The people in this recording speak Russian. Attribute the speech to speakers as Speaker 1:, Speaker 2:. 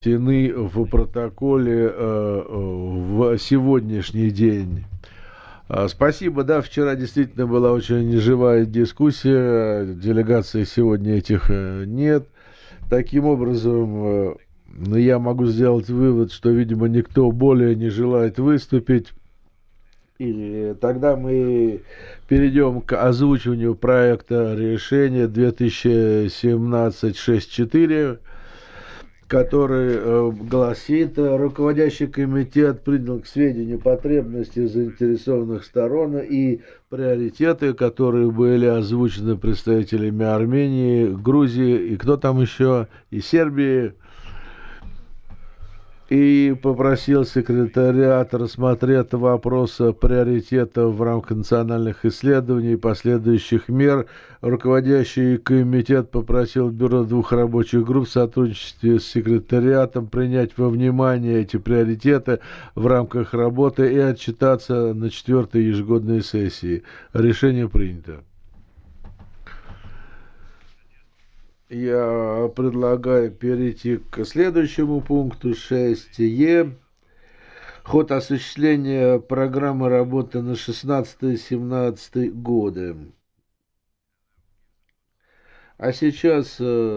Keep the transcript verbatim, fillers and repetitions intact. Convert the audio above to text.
Speaker 1: внесены в протоколе э, в сегодняшний день. А, Спасибо, да, вчера действительно была очень живая дискуссия, делегации сегодня этих э, нет. Таким образом, э, ну, я могу сделать вывод, что, видимо, никто более не желает выступить. И тогда мы перейдем к озвучиванию проекта решения две тысячи семнадцать шестьдесят четыре, который э, гласит: э, руководящий комитет принял к сведению потребности заинтересованных сторон и приоритеты, которые были озвучены представителями Армении, Грузии и кто там еще, и Сербии, и попросил секретариат рассмотреть вопрос приоритетов в рамках национальных исследований и последующих мер. Руководящий комитет попросил бюро двух рабочих групп в сотрудничестве с секретариатом принять во внимание эти приоритеты в рамках работы и отчитаться на четвертой ежегодной сессии. Решение принято. Я предлагаю перейти к следующему пункту шесть е. Ход осуществления программы работы на шестнадцатый-семнадцатый годы. А сейчас